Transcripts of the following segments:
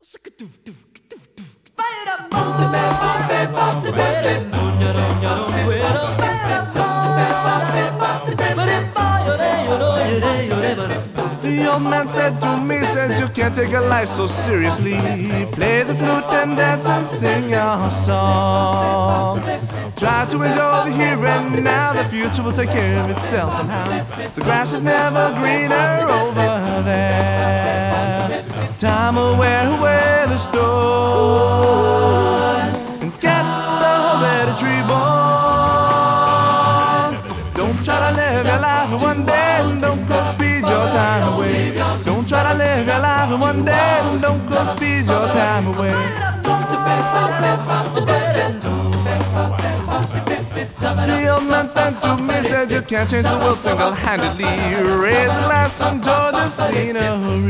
The old man said to me, said you can't take your life so seriously. Play the flute and dance and sing your song. Try to enjoy the here and now, the future will take care of itself somehow. The grass is never greener over there. Time will wear away the stone and gets the hereditary born. Don't try to live your life in one day and don't go speed your time away. Don't try to live your life in one day and don't go speed your time away. The old man said to me, said you can't change the world single-handedly. Raise a glass and enjoy the scenery.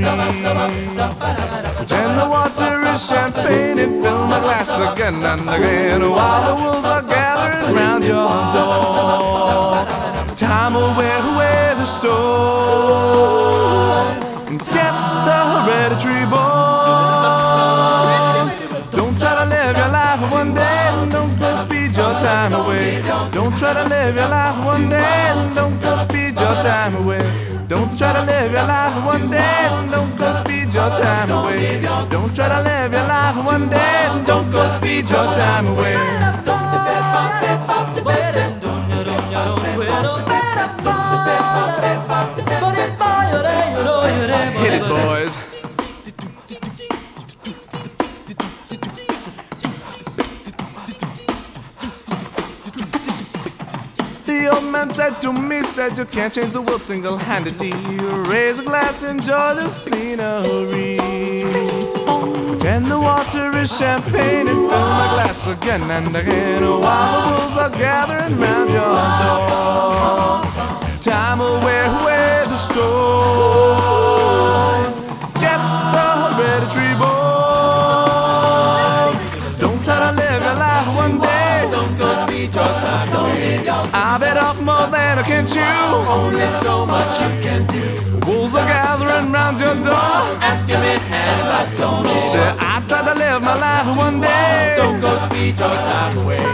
Then the water is champagne and fill my glass again and again while the wolves are gathering round your door. Time will wear away the stone and gets the hereditary born. Don't try to live your life in one day and don't go speed your time away. Don't try to live your life in one day and don't go speed your time away. Don't try to live your life in one day and don't go speed your time away. Don't try to live your life in one day and don't go speed your time away. Hit it, boys. The old man said to me, said you can't change the world single-handedly. Raise a glass, enjoy the scenery. And the water is champagne and fill my glass again and again while the wolves are gathering round your door. Time will wear away the stone, gets the hereditary born. Don't try to live your life one day, don't go speed your time away. I bit off more than I can chew, only so much you can do. Wolves are gathering round your door, ask him in hand like so no. Say I tried to live my life in one day, don't go speed your time away.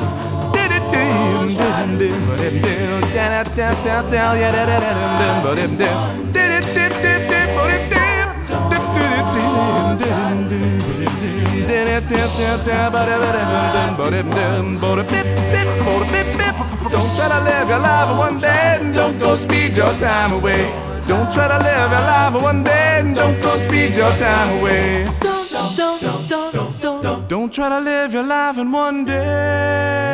Don't try to live your life in one day and don't go speed your time away. Don't try to live your life in one day and don't go speed your time away. Don't try to live your life in one day.